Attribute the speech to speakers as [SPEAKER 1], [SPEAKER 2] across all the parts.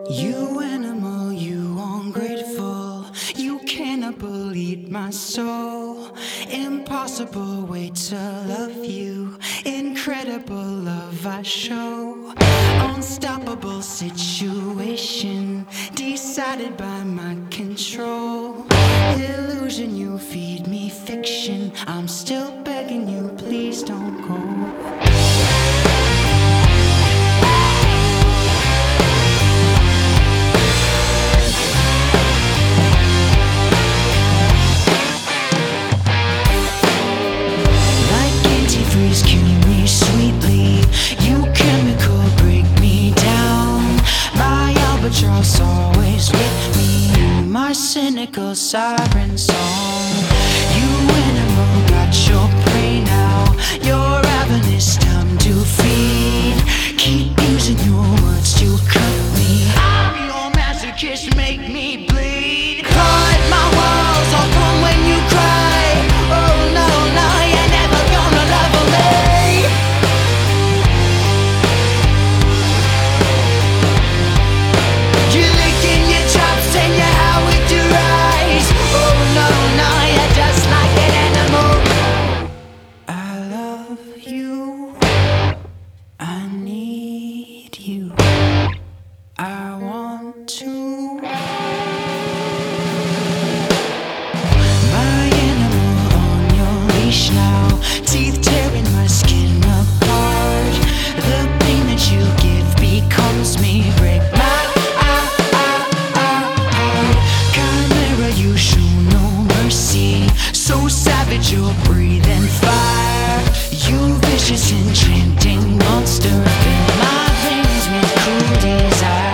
[SPEAKER 1] You animal, you ungrateful. You cannibal, eat my soul. Impossible way to love you. Incredible love I show. Unstoppable situation decided by my control. Illusion, you feed me fiction. I'm still begging you, please don't go. Kill me sweetly, you chemical break me down. My albatross always with me, you my cynical siren song. You animal got your prey now, your ravenous time to feed. Keep using your words to cut me. I'm your masochist, make me bleed. Cut my walls, I'll come when you cry. Oh no, no, you're never gonna love me. I want to. My animal on your leash now, teeth tearing my skin apart. The pain that you give becomes me, break my heart. Chimera, you show no mercy, so savage you're breathing fire. You vicious enchanting monster, fill my veins with cruel desire.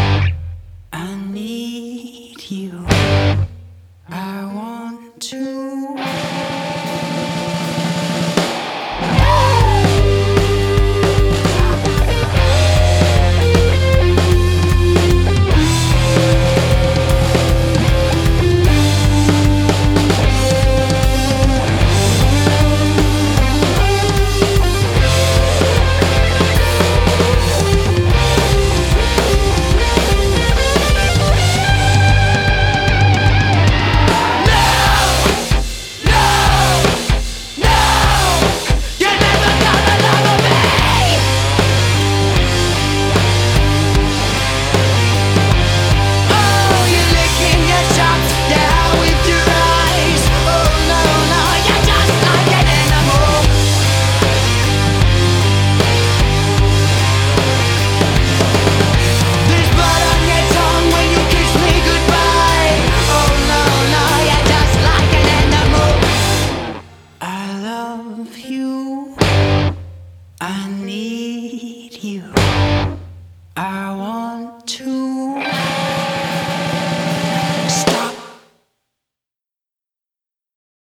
[SPEAKER 1] I need you. I want to.